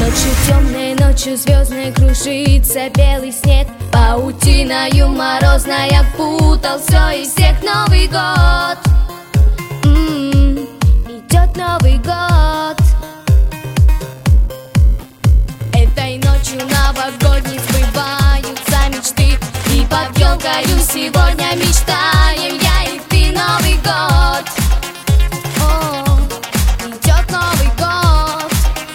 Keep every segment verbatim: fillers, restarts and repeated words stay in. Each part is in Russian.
Ночью темной, ночью звездной кружится белый снег, паутиною морозная путал все и всех. Новый год, м-м, идет Новый год. Этой ночью новогодней сбываются мечты, и под елкою сегодня мечтаем я и ты. Новый год, о, идет Новый год.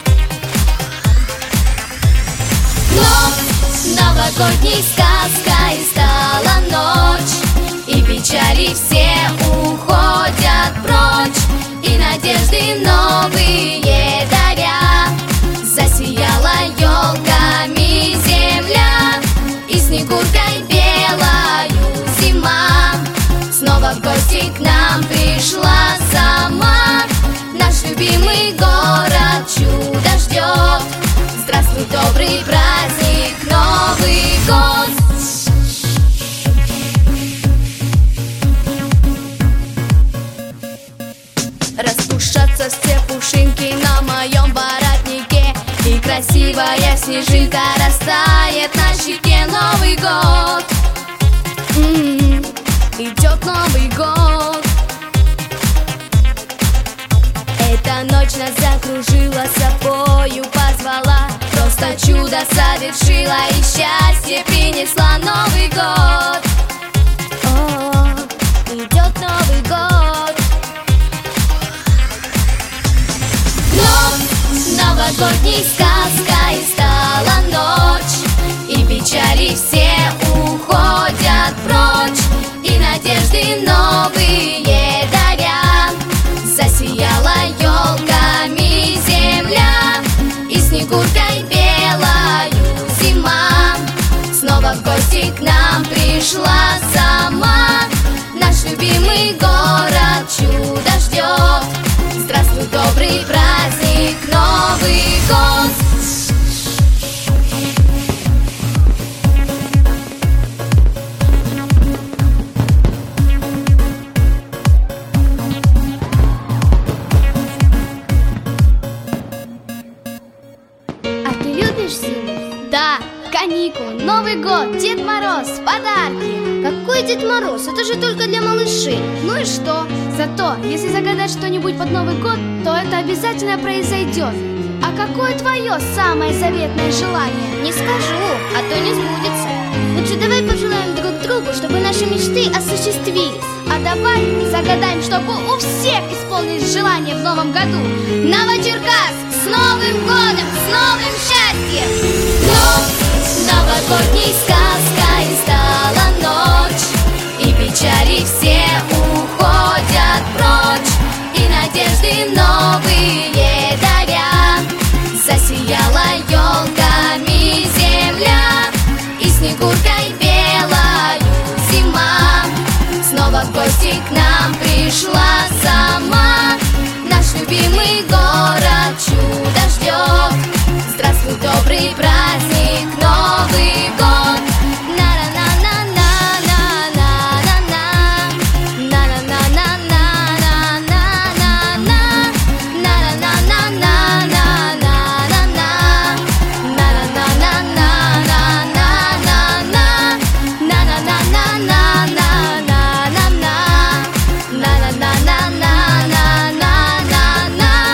Но новогодней сказкой стала ночь, и печали все уходят прочь, и надежды новые даря. Засияла елками земля, и снегуркой белою зима снова в гости к нам пришла сама. Наш любимый город чудо ждет. Здравствуй, добрый праздник, Новый год. Распушатся все пушинки на моем воротнике, и красивая снежинка растает на щеке. Новый год, м-м, идет Новый год. Эта ночь нас закружила, собою позвала, просто чудо совершила и счастье принесла. Новый год, о, идет Новый год. Но новогодней сказкой стала ночь, и печали все уходят прочь, и надежды новые даря. Засияла елками земля, и снегуркой белою зима снова в гости к нам пришла сама. Наш любимый город чудо ждет. Здравствуй, добрый праздник, Новый год. А ты любишь зиму? Да, каникулы, Новый год, Дед Мороз, подарки. Какой Дед Мороз? Это же только для малышей. Ну и что? Зато, если загадать что-нибудь под Новый год, то это обязательно произойдет. А какое твое самое заветное желание? Не скажу, а то не сбудется. Лучше давай пожелаем друг другу, чтобы наши мечты осуществились. А давай загадаем, чтобы у всех исполнились желания в новом году. Новочеркасск, с Новым годом, с новым счастьем! Но новогодней сказкой стала ночь, и печали все уходят прочь, и надежды новые даря. Засияла елками земля, и снегуркой белою зима снова в гости к нам пришла сама. Наш любимый город чудо ждет. Здравствуй, добрый праздник, Новый год.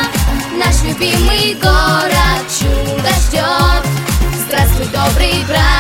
Любимый город чудо ждет. Здравствуй, добрый брат.